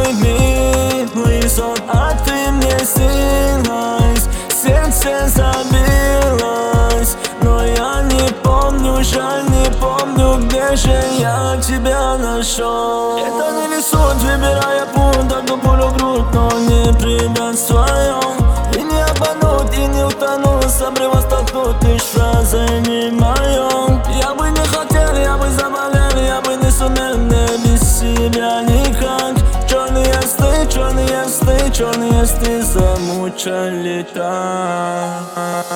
самый милый сон, а ты мне снилась. Сердце забилось, но я не помню, жаль, не помню, где же я тебя нашел. Это не рисунок, выбирая путь, только пулю в грудь, но не препятствуем. И не обмануть, и не утонуть, с обрыва столкнуть лишь фразой не моем. Я бы не хотел, я бы заболел, я бы не сумел, мне без себя никак. Черные сны, черные сны, черные сны замучали так.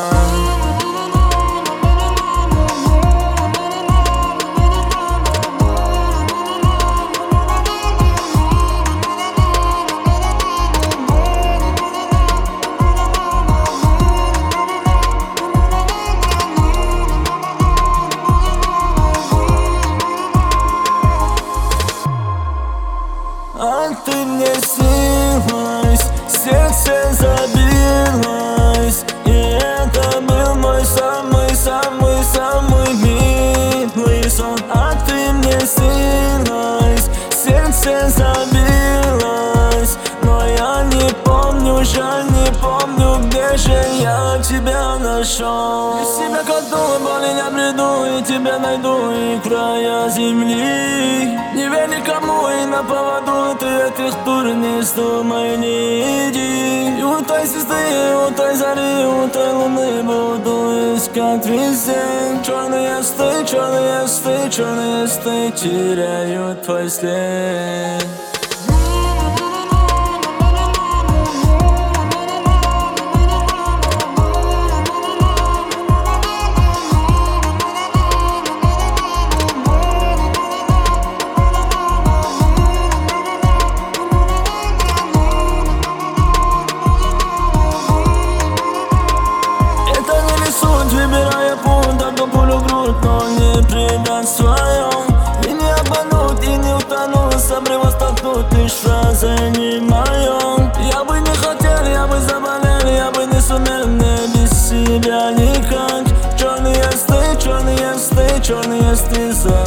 А ты мне снилась, сердце забилось, и это был мой самый-самый-самый милый сон. А ты мне снилась, сердце забилось, но я не помню, жаль, не помню, где же я тебя нашел. Без тебя как дуло, боли не обреду, и тебя найду, и края земли. Не верь никому и на поводу ты этих тур не вздумай, не иди. И у той звезды, у той зари, у той луны буду искать везде. Черные сны, черные сны, черные сны теряют твой след. Выбирая путь, только пулю в грудь, но не препятствуем. И не обмануть, и не утонуть, с обрыва столкнуть лишь фразой не моем. Я бы не хотел, я бы заболел, я бы не сумел, мне без себя никак. Черные сны, черные сны, черные сны